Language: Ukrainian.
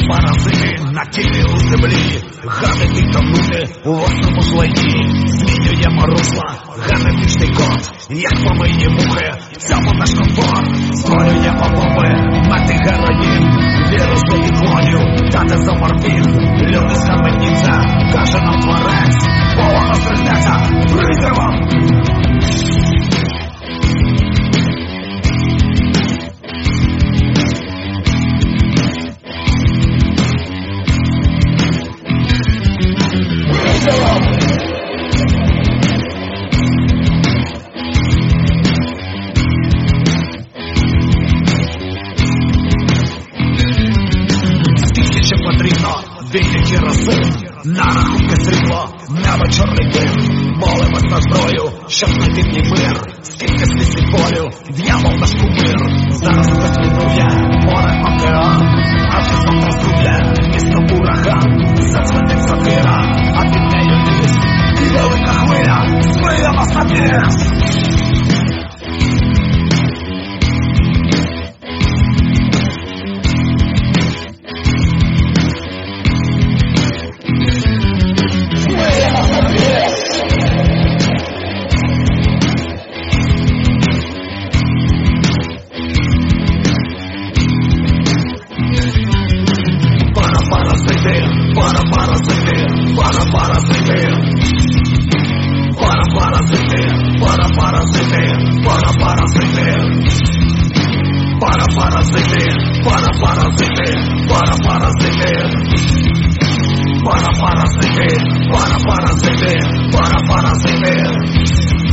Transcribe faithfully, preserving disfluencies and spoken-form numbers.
паразити на тілі у землі, гади підтонути у власному злоді. Змінюємо русла, генетичний код, як помийні мухи, в цьому наш комфорт. Створюємо бомби, мети героїн, вірус до клонів, та дезоморфін. Люди схаменіться, каже нам творець, Бога розридеться призивом. Тисячі рази на рахунки срібло, небо чорний дим. Молимось на зброю, щоб знайти в ній мир. Скільки сліз і болю, д'явол наш кумир. Зараз хтось мінує, море, океан, а вже завтра зрубля, місто ураган. Зацвітить сокира, а під нею ліс, і велика хвиля збиє нас на біс. Para parasitir, para parasitir, para parasitir.